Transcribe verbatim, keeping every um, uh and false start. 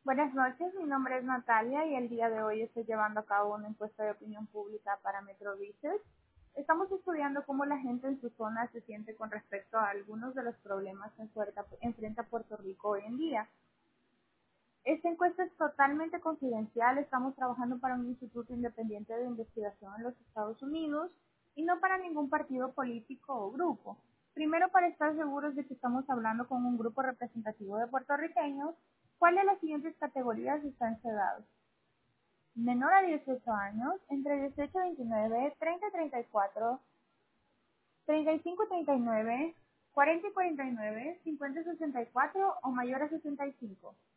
Buenas noches, mi nombre es Natalia y el día de hoy estoy llevando a cabo una encuesta de opinión pública para Metro Research. Estamos estudiando cómo la gente en su zona se siente con respecto a algunos de los problemas que enfrenta, enfrenta Puerto Rico hoy en día. Esta encuesta es totalmente confidencial, estamos trabajando para un instituto independiente de investigación en los Estados Unidos y no para ningún partido político o grupo. Primero, para estar seguros de que estamos hablando con un grupo representativo de puertorriqueños, ¿cuál de las siguientes categorías están sedados? Menor a dieciocho años, entre dieciocho y veintinueve, treinta a treinta y cuatro, treinta y cinco a treinta y nueve, cuarenta y cuarenta y nueve, cincuenta a sesenta y cuatro o mayor a sesenta y cinco.